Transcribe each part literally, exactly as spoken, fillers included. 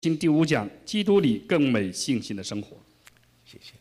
经第五讲，基督里更美信心的生活。 谢谢。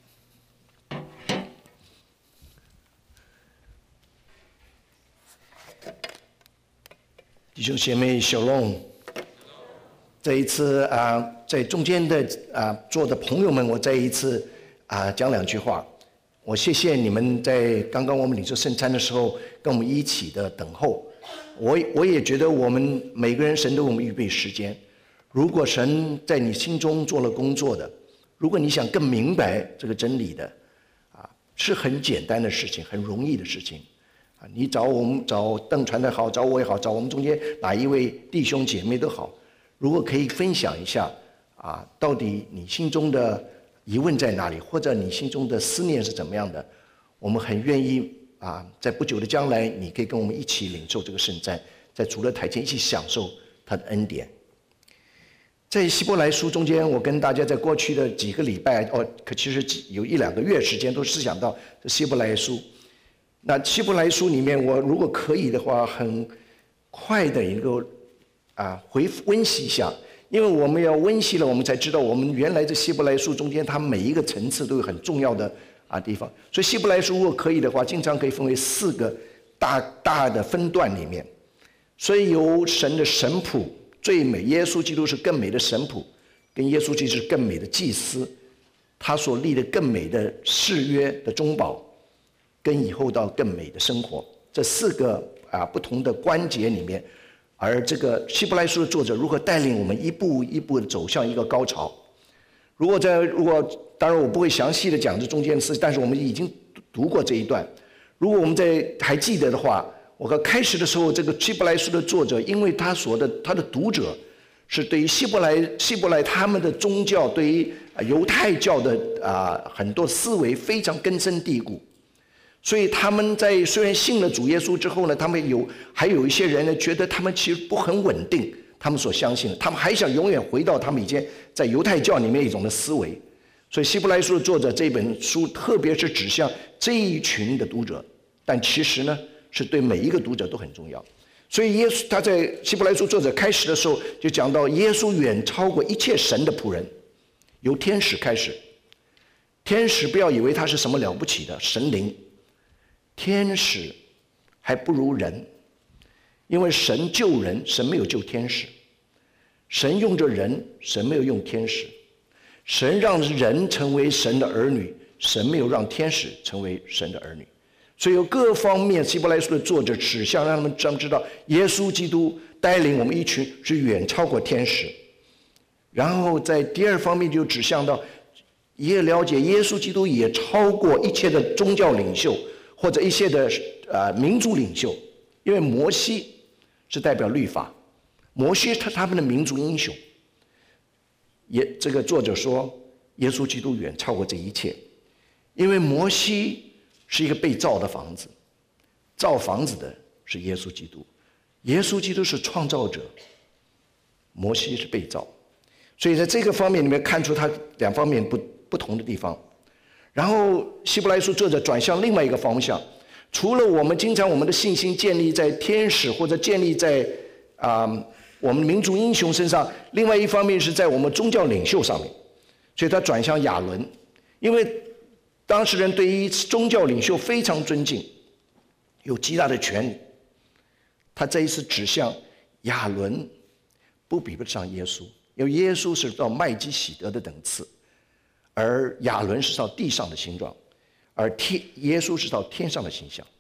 弟兄姐妹，小龙，这一次啊，在中间的啊坐的朋友们，我再一次啊讲两句话。我谢谢你们在刚刚我们领受圣餐的时候，跟我们一起的等候。我我也觉得我们每个人神都为我们预备时间。如果神在你心中做了工作的，如果你想更明白这个真理的，啊，是很简单的事情，很容易的事情。啊，你找我们找邓传的好，找我也好，找我们中间哪一位弟兄姐妹都好，如果可以分享一下，啊，到底你心中的疑问在哪里，或者你心中的思念是怎么样的，我们很愿意啊，在不久的将来，你可以跟我们一起领受这个圣餐，在主的台前一起享受他的恩典。在希伯来书中间，我跟大家在过去的几个礼拜，哦，可其实有一两个月时间都思想到这希伯来书。那希伯来书里面，我如果可以的话，很快的能够啊回温习一下，因为我们要温习了，我们才知道我们原来这希伯来书中间，它每一个层次都有很重要的啊地方。所以希伯来书如果可以的话，经常可以分为四个大大的分段里面。所以有神的神谱。最美，耶稣基督是更美的神谱，跟耶稣基督是更美的祭司，他所立的更美的誓约的中保，跟以后到更美的生活，这四个啊不同的关节里面，而这个希伯来书的作者如何带领我们一步一步的走向一个高潮。如果在如果当然我不会详细的讲这中间的事，但是我们已经读过这一段，如果我们在还记得的话。我刚开始的时候，这个希伯来书的作者，因为他所的他的读者是对于希伯来希伯来他们的宗教，对于犹太教的啊很多思维非常根深蒂固，所以他们在虽然信了主耶稣之后呢，他们有还有一些人呢，觉得他们其实不很稳定，他们所相信的，他们还想永远回到他们以前在犹太教里面一种的思维，所以希伯来书的作者这本书，特别是指向这一群的读者，但其实呢。是对每一个读者都很重要，所以耶稣他在希伯来书作者开始的时候就讲到，耶稣远超过一切神的仆人，由天使开始。天使不要以为他是什么了不起的神灵，天使还不如人，因为神救人，神没有救天使；神用着人，神没有用天使；神让人成为神的儿女，神没有让天使成为神的儿女。所以有各方面，希伯来书的作者指向让他们知道，耶稣基督带领我们一群是远超过天使。然后在第二方面就指向到，也了解耶稣基督也超过一切的宗教领袖或者一些的呃民族领袖，因为摩西是代表律法，摩西他他们的民族英雄。也这个作者说，耶稣基督远超过这一切，因为摩西。是一个被造的房子，造房子的是耶稣基督，耶稣基督是创造者，摩西是被造，所以在这个方面里面看出他两方面不不同的地方。然后希伯来书作者转向另外一个方向，除了我们经常我们的信心建立在天使或者建立在啊、呃、我们民族英雄身上，另外一方面是在我们宗教领袖上面，所以他转向亚伦，因为。当事人对于宗教领袖非常尊敬，有极大的权利。他这一次指向亚伦，不比不上耶稣，因为耶稣是到麦基喜德的等次，而亚伦是到地上的形状，而天耶稣是到天上的形象。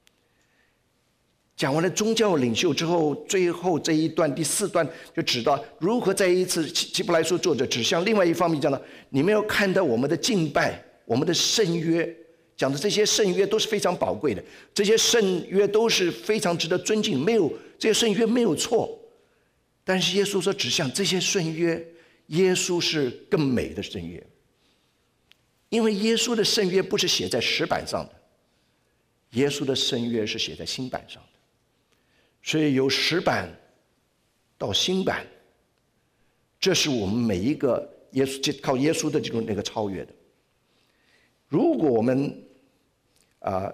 讲完了宗教领袖之后，最后这一段第四段就指到如何在一次希伯来书作者指向另外一方面讲到，你们要看到我们的敬拜。我们的圣约讲的这些圣约都是非常宝贵的，这些圣约都是非常值得尊敬，没有这些圣约没有错。但是耶稣说，指向这些圣约，耶稣是更美的圣约，因为耶稣的圣约不是写在石板上的，耶稣的圣约是写在新版上的，所以由石板到新版，这是我们每一个耶稣靠耶稣的这种那个超越的。如果我们啊、呃、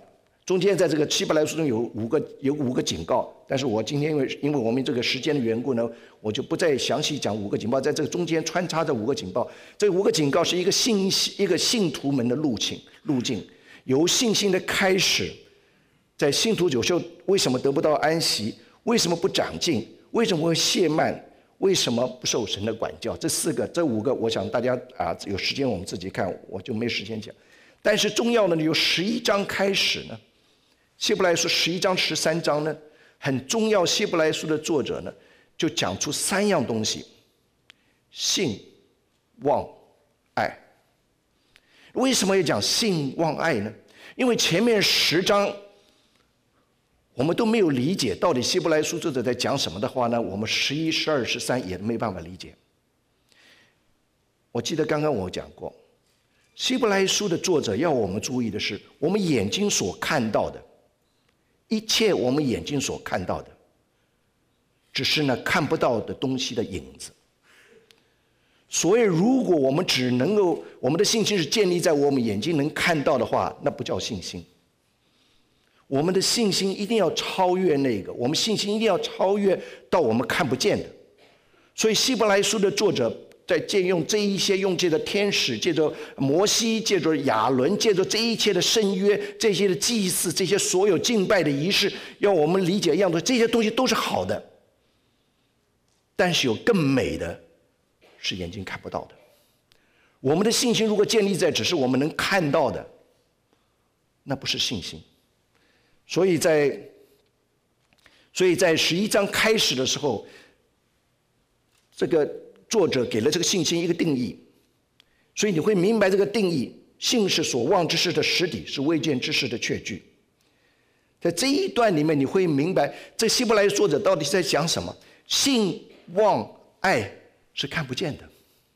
中间在这个希伯来书中有五个有五个警告，但是我今天因为因为我们这个时间的缘故呢，我就不再详细讲五个警报，在这个中间穿插着五个警报。这五个警告是一个信一个信徒们的路径路径，由信心的开始，在信徒有时候为什么得不到安息？为什么不长进？为什么会懈慢？为什么不受神的管教？这四个、这五个，我想大家啊有时间我们自己看，我就没时间讲。但是重要的呢，由十一章开始呢。希伯来书十一章、十三章呢，很重要。希伯来书的作者呢，就讲出三样东西：信、望、爱。为什么要讲信、望、爱呢？因为前面十章我们都没有理解到底希伯来书作者在讲什么的话呢，我们十一、十二、十三也没办法理解。我记得刚刚我讲过，希伯来书的作者要我们注意的是，我们眼睛所看到的。一切我们眼睛所看到的，只是呢看不到的东西的影子。所以，如果我们只能够，我们的信心是建立在我们眼睛能看到的话，那不叫信心。我们的信心一定要超越那个，我们信心一定要超越到我们看不见的。所以，希伯来书的作者在借用这一些，用借着天使，借着摩西，借着亚伦，借着这一切的圣约，这些的祭祀，这些所有敬拜的仪式，要我们理解一样的，这些东西都是好的。但是有更美的，是眼睛看不到的。我们的信心如果建立在只是我们能看到的，那不是信心。所以在所以在十一章开始的时候，这个作者给了这个信心一个定义，所以你会明白这个定义：信是所望之事的实底，是未见之事的确据。在这一段里面，你会明白这希伯来作者到底是在讲什么。信、望、爱是看不见的。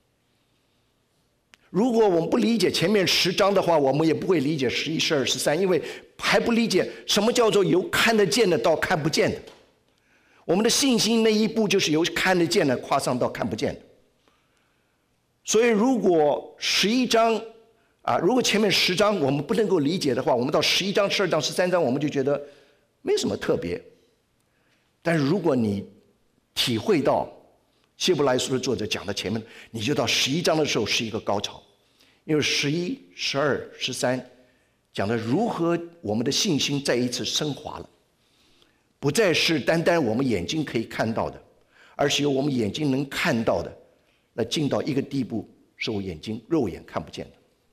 如果我们不理解前面十章的话，我们也不会理解十一、十二、十三，因为还不理解什么叫做由看得见的到看不见的。我们的信心那一步就是由看得见的跨上到看不见的。所以，如果十一章啊，如果前面十章我们不能够理解的话，我们到十一章、十二章、十三章，我们就觉得没什么特别。但是，如果你体会到希伯来书的作者讲的前面，你就到十一章的时候是一个高潮，因为十一、十二、十三讲的如何我们的信心再一次升华了。不再是单单我们眼睛可以看到的，而是由我们眼睛能看到的，来进到一个地步，是我眼睛肉眼看不见的。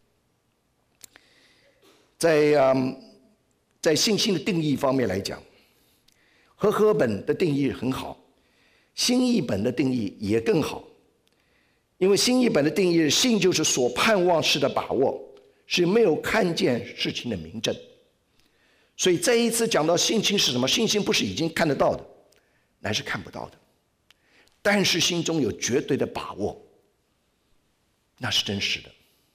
在嗯，在信心的定义方面来讲，和合本的定义很好，新译本的定义也更好。因为新译本的定义是信就是所盼望事的把握，是没有看见事情的明证。所以再一次讲到信心是什么？信心不是已经看得到的，乃是看不到的，但是心中有绝对的把握，那是真实的。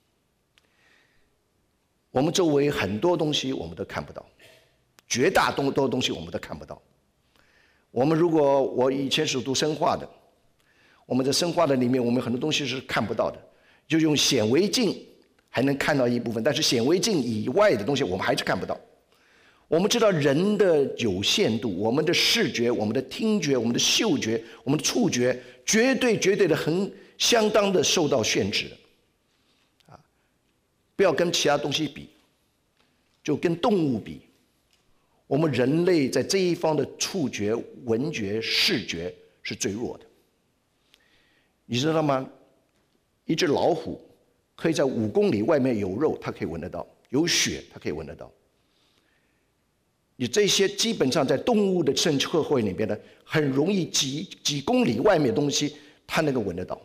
我们周围很多东西我们都看不到，绝大多数东西我们都看不到。我们如果我以前是读生化的，我们在生化的里面，我们很多东西是看不到的，就用显微镜还能看到一部分，但是显微镜以外的东西我们还是看不到。我们知道人的有限度，我们的视觉、我们的听觉、我们的嗅觉、我们的触觉，绝对绝对的很相当的受到限制的。啊，不要跟其他东西比，就跟动物比，我们人类在这一方的触觉、闻觉、视觉是最弱的。你知道吗？一只老虎可以在五公里外面有肉，它可以闻得到；有血，它可以闻得到。你这些基本上在动物的社会里边呢，很容易几几公里外面的东西，它能够闻得到。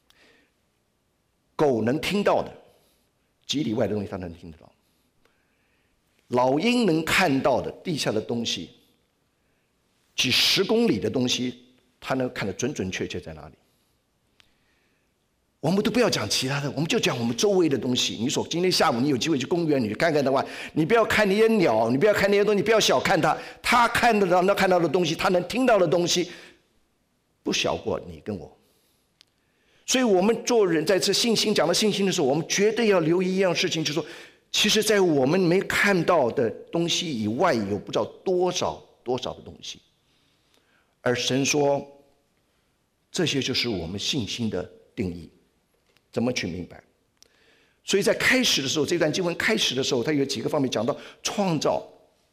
狗能听到的，几里外的东西它能听得到。老鹰能看到的地下的东西，几十公里的东西，它能看得准准确确在哪里。我们都不要讲其他的，我们就讲我们周围的东西。你说今天下午你有机会去公园，你去看看的话，你不要看那些鸟，你不要看那些东西，你不要小看它，它看得到、能看到的东西，它能听到的东西，不小过你跟我。所以我们做人在这信心讲到信心的时候，我们绝对要留意一样事情，就是说， 其实在我们没看到的东西以外，有不知道多少多少的东西。而神说，这些就是我们信心的定义，怎么去明白？所以在开始的时候，这段经文开始的时候，它有几个方面讲到创造，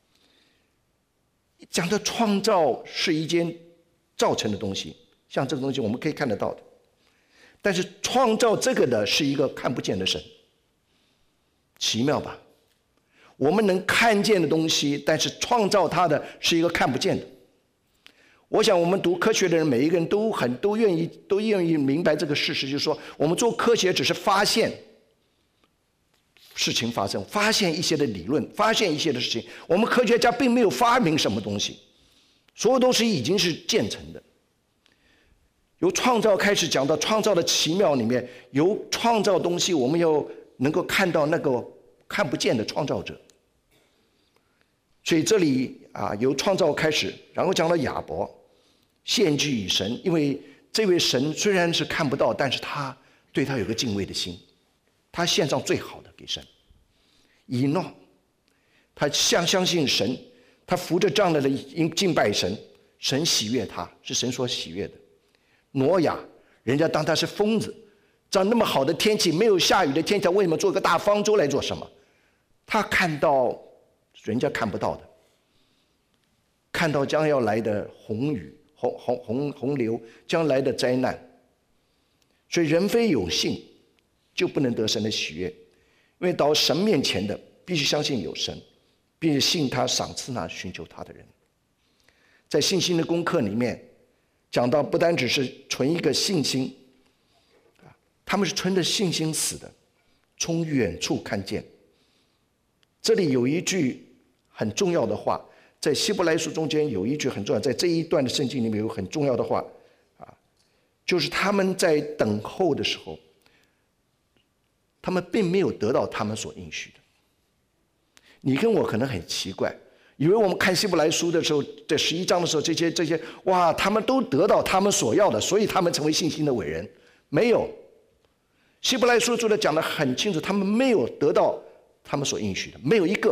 讲到创造是一件造成的东西，像这个东西我们可以看得到的。但是创造这个的是一个看不见的神，奇妙吧？我们能看见的东西，但是创造它的是一个看不见的。我想我们读科学的人，每一个人都很都愿意都愿意明白这个事实，就是说，我们做科学只是发现事情发生，发现一些的理论，发现一些的事情。我们科学家并没有发明什么东西，所有东西已经是建成的。由创造开始讲到创造的奇妙里面，由创造东西，我们要能够看到那个看不见的创造者。所以这里啊，由创造开始，然后讲到亚伯献祭与神，因为这位神虽然是看不到，但是他对他有个敬畏的心，他献上最好的给神。以诺，他相相信神，他扶着杖来的敬拜神，神喜悦他，是神所喜悦的。挪亚，人家当他是疯子，照那么好的天气，没有下雨的天气，为什么做个大方舟来做什么？他看到人家看不到的，看到将要来的洪雨、洪洪洪洪流，将来的灾难。所以人非有信，就不能得神的喜悦，因为到神面前的，必须相信有神，并且信他赏赐那寻求他的人。在信心的功课里面，讲到不单只是存一个信心，他们是存着信心死的，从远处看见。这里有一句很重要的话，在希伯来书中间有一句很重要，在这一段的圣经里面有很重要的话，啊，就是他们在等候的时候，他们并没有得到他们所应许的。你跟我可能很奇怪，以为我们看希伯来书的时候，在十一章的时候，这些这些哇，他们都得到他们所要的，所以他们成为信心的伟人。没有，希伯来书作者讲得很清楚，他们没有得到他们所应许的，没有一个。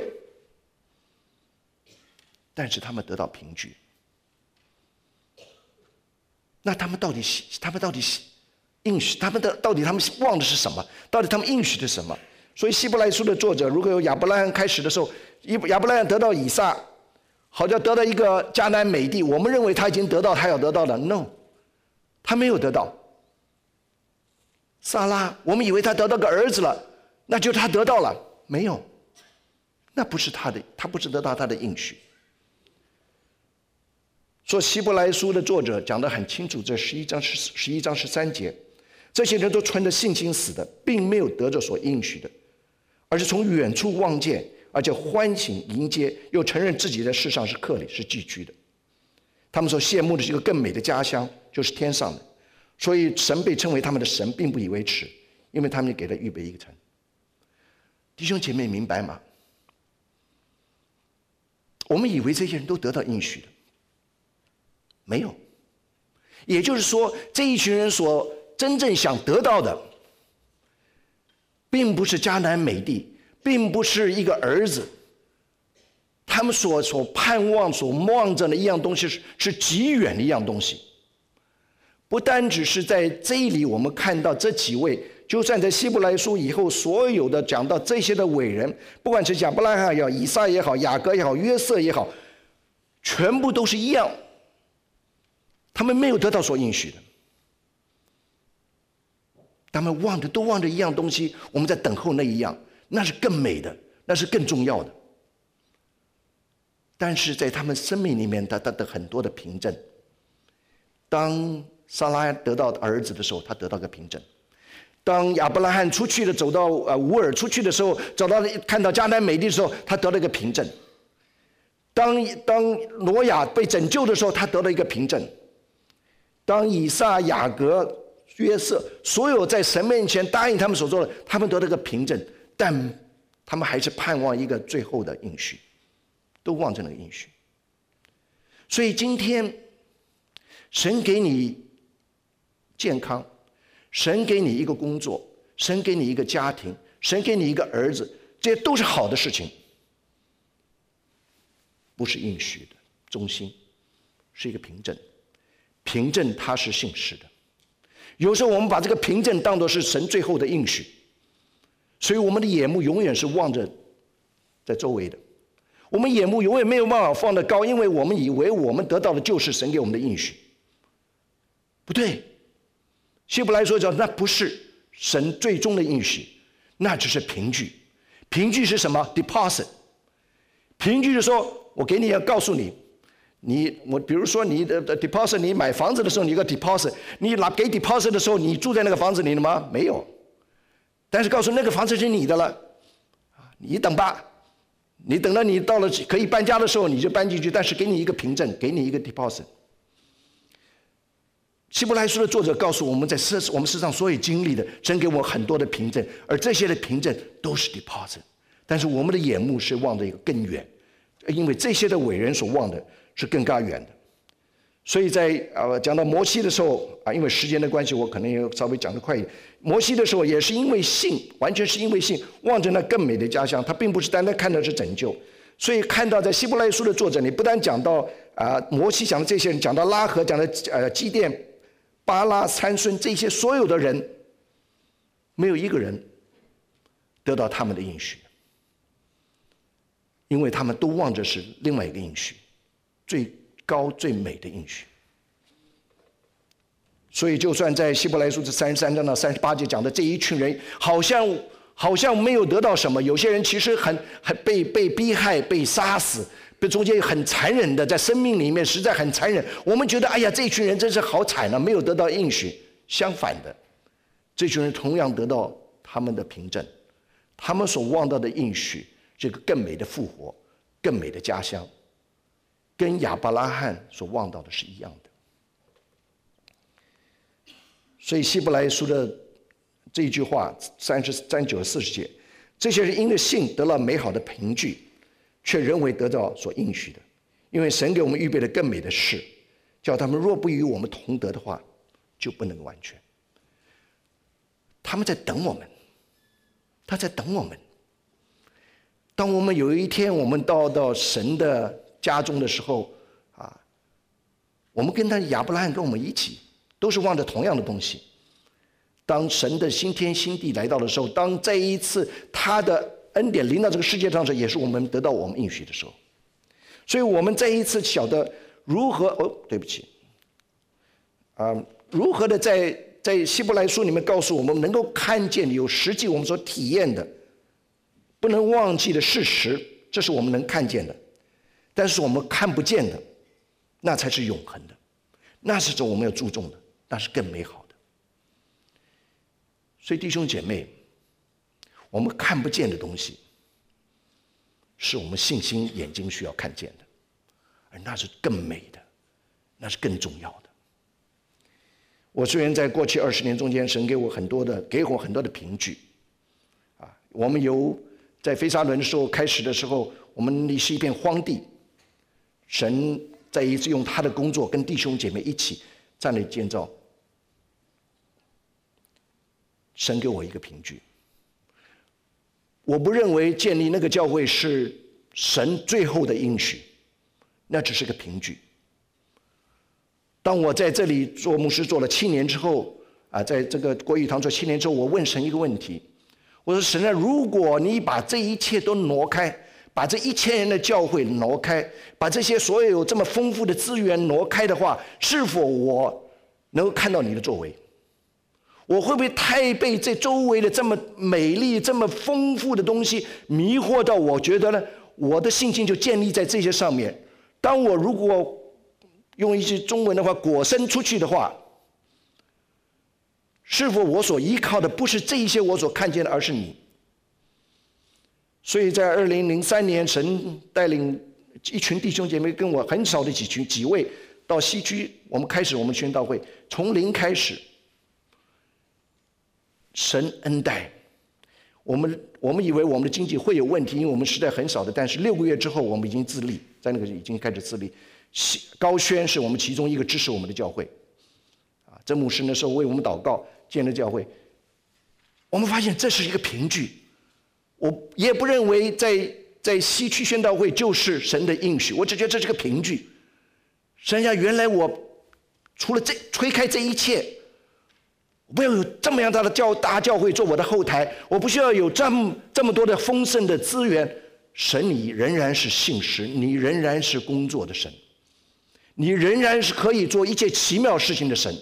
但是他们得到凭据。那他们到底他们到底应许，他们的到底他们望的是什么？到底他们应许的是什么？所以希伯来书的作者，如果有亚伯拉罕开始的时候，亚伯拉罕得到以撒，好像得到一个迦南美地，我们认为他已经得到他要得到的 ，no， 他没有得到。撒拉，我们以为他得到个儿子了，那就他得到了，没有，那不是他的，他不是得到他的应许。说希伯来书的作者讲得很清楚，这十一章十一章十三节，这些人都存着信心死的，并没有得着所应许的，而是从远处望见，而且欢喜迎接，又承认自己在世上是客里，是寄居的。他们所羡慕的是一个更美的家乡，就是天上的。所以神被称为他们的神，并不以为耻，因为他们给了预备一个城。弟兄姐妹明白吗？我们以为这些人都得到应许的，没有。也就是说，这一群人所真正想得到的，并不是迦南美地，并不是一个儿子，他们所所盼望、所望着的一样东西是是极远的一样东西。不单只是在这里，我们看到这几位，就算在希伯来书以后，所有的讲到这些的伟人，不管是亚伯拉罕也好、以撒也好、雅各也好、约瑟也好，全部都是一样，他们没有得到所应许的。他们望着都望着一样东西，我们在等候那一样，那是更美的，那是更重要的。但是在他们生命里面，他他的很多的凭证。当撒拉得到儿子的时候，他得到个凭证；当亚伯拉罕出去的走到呃乌尔出去的时候，走到看到迦南美地的时候，他得了一个凭证；当当挪亚被拯救的时候，他得了一个凭证；当以撒、雅各、约瑟所有在神面前答应他们所做的，他们得了一个凭证，但他们还是盼望一个最后的应许，都望着那个应许。所以今天神给你健康，神给你一个工作，神给你一个家庭，神给你一个儿子， 这些都是好的事情，不是应许的中心，是一个凭证。凭证它是信实的。有时候我们把这个凭证当作是神最后的应许，所以我们的眼目永远是望着在周围的，我们眼目永远没有办法放得高，因为我们以为我们得到的就是神给我们的应许。不对，希伯来说叫那不是神最终的应许，那只是凭据。凭据是什么 ？deposit。凭据是说，我给你要告诉你，你我比如说你的 deposit， 你买房子的时候你有个 deposit， 你拿给 deposit 的时候，你住在那个房子里了吗？没有。但是告诉那个房子是你的了，你等吧，你等到你到了可以搬家的时候，你就搬进去，但是给你一个凭证，给你一个 deposit。希伯来书的作者告诉我们在世我们世上所有经历的，神给我们很多的凭证，而这些的凭证都是 deposit， 但是我们的眼目是望着一个更远，因为这些的伟人所望的是更加远的。所以在呃讲到摩西的时候啊，因为时间的关系，我可能也稍微讲得快一点。摩西的时候也是因为信，完全是因为信，望着那更美的家乡，他并不是单单看到是拯救。所以看到在希伯来书的作者，你不但讲到啊、呃、摩西讲的这些人，讲到拉合，讲的呃基甸、巴拉、参孙这些所有的人，没有一个人得到他们的应许，因为他们都望着是另外一个应许，最高最美的应许。所以就算在希伯来书这三十三章到三十八节讲的这一群人，好像好像没有得到什么，有些人其实很很被被逼害、被杀死，被中间很残忍的，在生命里面实在很残忍。我们觉得哎呀，这群人真是好惨啊，没有得到应许。相反的，这群人同样得到他们的凭证，他们所望到的应许，这个更美的复活、更美的家乡，跟亚伯拉罕所望到的是一样的。所以希伯来书的这一句话三十三九四十节，这些人因着信得了美好的凭据，却仍未得到所应许的，因为神给我们预备了更美的事，叫他们若不与我们同得的话，就不能完全。他们在等我们，他在等我们。当我们有一天我们到到神的家中的时候啊，我们跟他亚伯拉罕跟我们一起，都是望着同样的东西。当神的新天新地来到的时候，当这一次他的恩典临到这个世界上的时候，也是我们得到我们应许的时候。所以我们再一次晓得如何哦，对不起，啊、呃，如何的在在希伯来书里面告诉我们，能够看见有实际我们所体验的，不能忘记的事实，这是我们能看见的。但是我们看不见的，那才是永恒的，那是我们要注重的，那是更美好的。所以弟兄姐妹，我们看不见的东西，是我们信心眼睛需要看见的，而那是更美的，那是更重要的。我虽然在过去二十年中间，神给我很多的，给我很多的凭据，啊，我们由在非沙伦的时候开始的时候，我们那是一片荒地，神再一次用他的工作跟弟兄姐妹一起站立建造。神给我一个凭据，我不认为建立那个教会是神最后的应许，那只是个凭据。当我在这里做牧师做了七年之后，啊，在这个国语堂做七年之后，我问神一个问题，我说神啊，如果你把这一切都挪开，把这一千人的教会挪开，把这些所有这么丰富的资源挪开的话，是否我能够看到你的作为？我会不会太被这周围的这么美丽、这么丰富的东西迷惑到？我觉得呢，我的信心就建立在这些上面。当我如果用一句中文的话，裹身出去的话，是否我所依靠的不是这一些我所看见的，而是你？所以在二零零三年，神带领一群弟兄姐妹，跟我很少的几群几位到西区，我们开始我们宣道会，从零开始。神恩待我们，我们以为我们的经济会有问题，因为我们实在很少的。但是六个月之后，我们已经自立，在那个已经开始自立。高轩是我们其中一个支持我们的教会，啊，曾牧师那时候为我们祷告，建了教会。我们发现这是一个凭据， 我也不认为在在西区宣道会就是神的应许，我只觉得这是个凭据。神呀，原来我除了这推开这一切，我不要有这么样大的教大教会做我的后台，我不需要有这么这么多的丰盛的资源。神，你仍然是信实，你仍然是工作的神，你仍然是可以做一切奇妙事情的神。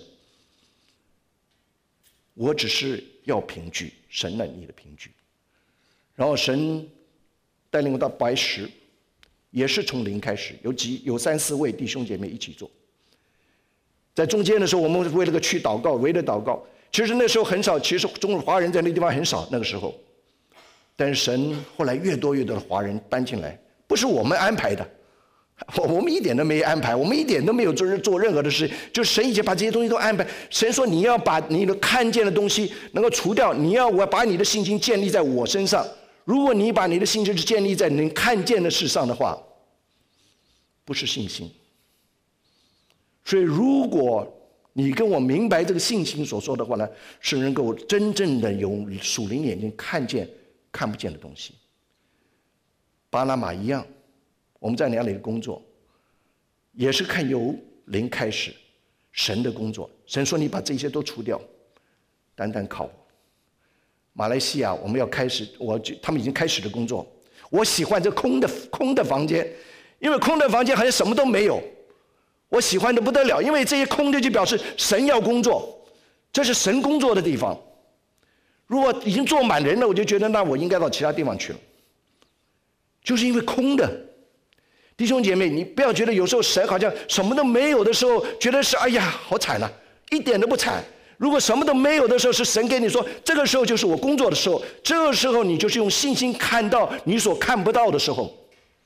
我只是要凭据，神呢，你的凭据。然后神带领我到白石，也是从零开始，有几有三四位弟兄姐妹一起做。在中间的时候，我们为了个区祷告，围着祷告。其实那时候很少，其实中国华人在那个地方很少，那个时候。但是神后来越多越多的华人搬进来，不是我们安排的，我们一点都没安排，我们一点都没有做做任何的事，就是神已经把这些东西都安排。神说你要把你的看见的东西能够除掉，你要我把你的信心建立在我身上。如果你把你的信心是建立在能看见的事上的话，不是信心。所以如果你跟我明白这个信心所说的话呢，是能够真正的有属灵眼睛看见看不见的东西。巴拿马一样，我们在那里的工作也是看由零开始，神的工作。神说你把这些都除掉，单单靠我。马来西亚我们要开始，我他们已经开始了工作。我喜欢这空的空的房间，因为空的房间好像什么都没有，我喜欢的不得了，因为这些空的就表示神要工作，这是神工作的地方。如果已经坐满人了，我就觉得那我应该到其他地方去了。就是因为空的，弟兄姐妹，你不要觉得有时候神好像什么都没有的时候，觉得是哎呀好惨啊，一点都不惨。如果什么都没有的时候，是神给你说，这个时候就是我工作的时候，这个时候你就是用信心看到你所看不到的时候。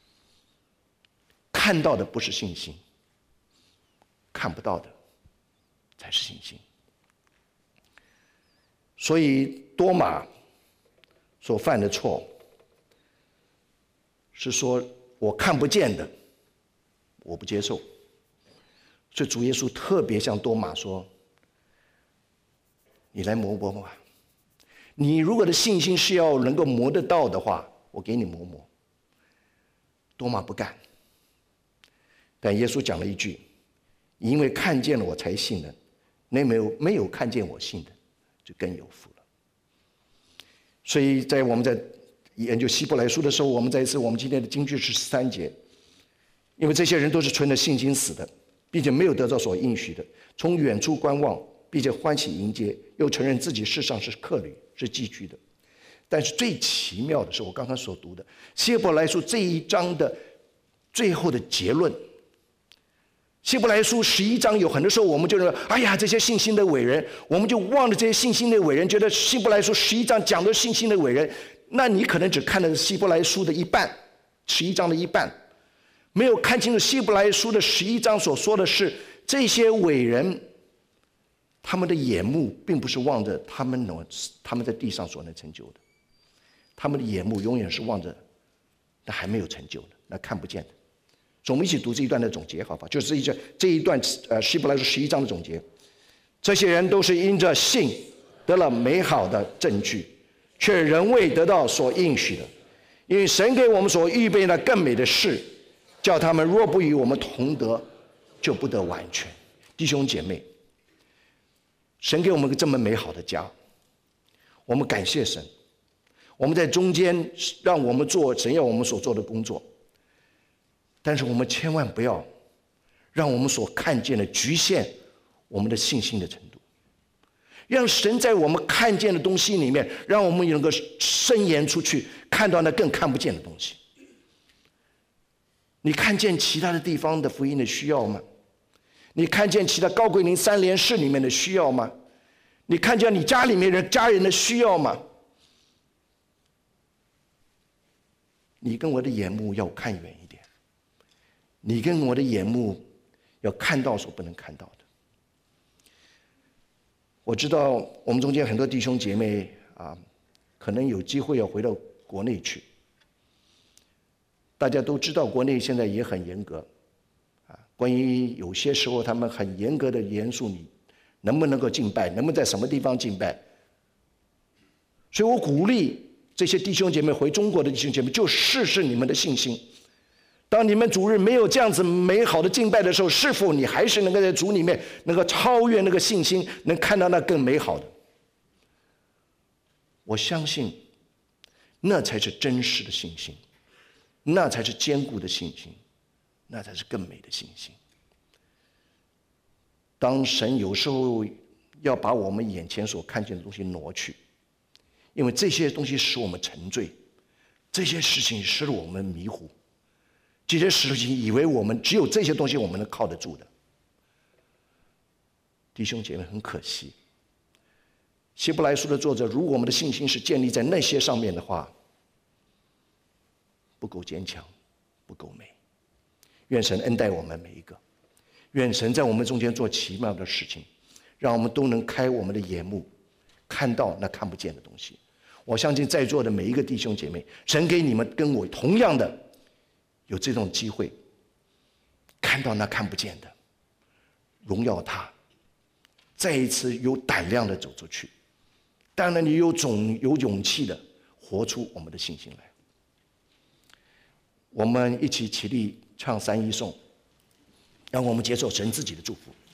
看到的不是信心，看不到的才是信心。所以多马所犯的错是说我看不见的我不接受，所以主耶稣特别向多马说，你来磨磨吧，你如果的信心是要能够磨得到的话，我给你磨磨。多马不干，但耶稣讲了一句，因为看见了我才信的，那没有没有看见我信的就更有福了。所以在我们在研究希伯来书的时候，我们再一次，我们今天的经句是十三节，因为这些人都是存着信心死的，并且没有得到所应许的，从远处观望，并且欢喜迎接，又承认自己世上是客旅，是寄居的。但是最奇妙的是我刚刚所读的希伯来书这一章的最后的结论。希伯来书十一章有很多时候我们就认为，哎呀，这些信心的伟人，我们就忘了这些信心的伟人，觉得希伯来书十一章讲的信心的伟人，那你可能只看了希伯来书的一半，十一章的一半，没有看清楚希伯来书的十一章所说的是这些伟人，他们的眼目并不是望着他们能他们在地上所能成就的，他们的眼目永远是望着那还没有成就的，那看不见的。所以我们一起读这一段的总结，好吧？就是一这一段呃希伯来书十一章的总结。这些人都是因着信得了美好的证据，却仍未得到所应许的，因为神给我们所预备的更美的事，叫他们若不与我们同得，就不得完全。弟兄姐妹，神给我们个这么美好的家，我们感谢神。我们在中间让我们做神要我们所做的工作，但是我们千万不要让我们所看见的局限我们的信心的程度，让神在我们看见的东西里面，让我们能够伸延出去，看到那更看不见的东西。你看见其他的地方的福音的需要吗？你看见其他高桂林三联市里面的需要吗？你看见你家里面人家人的需要吗？你跟我的眼目要看远一点，你跟我的眼目要看到所不能看到的。我知道我们中间很多弟兄姐妹啊，可能有机会要回到国内去。大家都知道国内现在也很严格啊，关于有些时候他们很严格的严肃你能不能够敬拜，能不能在什么地方敬拜。所以我鼓励这些弟兄姐妹回中国的弟兄姐妹，就试试你们的信心。当你们主日没有这样子美好的敬拜的时候，是否你还是能够在主里面能够超越那个信心，能看到那更美好的？我相信，那才是真实的信心，那才是坚固的信心，那才是更美的信心。当神有时候要把我们眼前所看见的东西挪去，因为这些东西使我们沉醉，这些事情使我们迷糊，这些事情以为我们只有这些东西我们能靠得住的。弟兄姐妹，很可惜，希伯来书的作者，如果我们的信心是建立在那些上面的话，不够坚强，不够美。愿神恩待我们每一个，愿神在我们中间做奇妙的事情，让我们都能开我们的眼目，看到那看不见的东西。我相信在座的每一个弟兄姐妹，神给你们跟我同样的有这种机会，看到那看不见的，荣耀他，再一次有胆量的走出去。当然，你有种有勇气的活出我们的信心来。我们一起起立唱三一颂，让我们接受神自己的祝福。